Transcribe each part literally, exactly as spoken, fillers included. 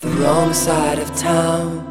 the wrong side of town.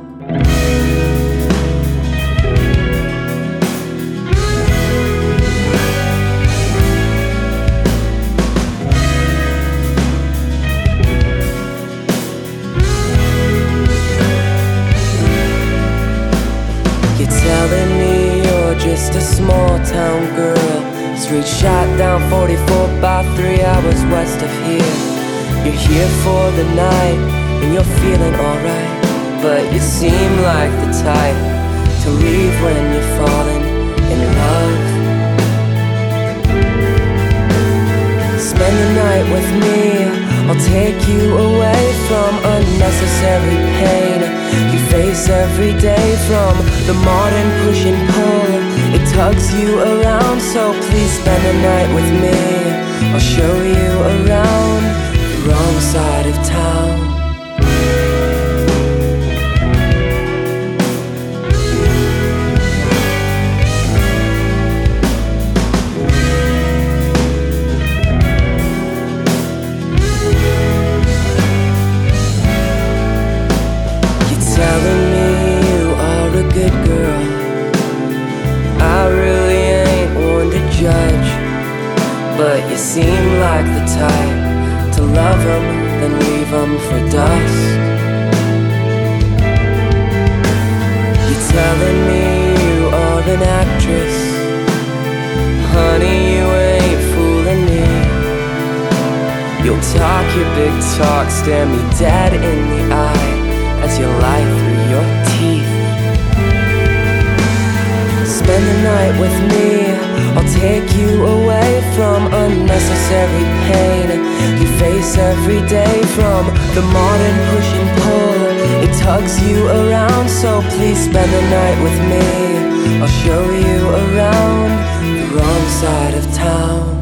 You're telling me you're just a small town girl, straight shot down forty-four by three hours west of here. You're here for the night and you're feeling alright, but you seem like the type to leave when you're falling in love. Spend the night with me, I'll take you away from unnecessary pain you face every day, from the modern push and pull. It tugs you around, so please spend the night with me. I'll show you around the wrong side of town. Telling me you are a good girl, I really ain't one to judge, but you seem like the type to love 'em, then leave 'em for dust. You're telling me you are an actress, honey, you ain't fooling me. You'll talk your big talk, stare me dead in the eye as you lie through your teeth. Spend the night with me, I'll take you away from unnecessary pain you face every day, from the modern push and pull. It tugs you around, so please spend the night with me. I'll show you around the wrong side of town.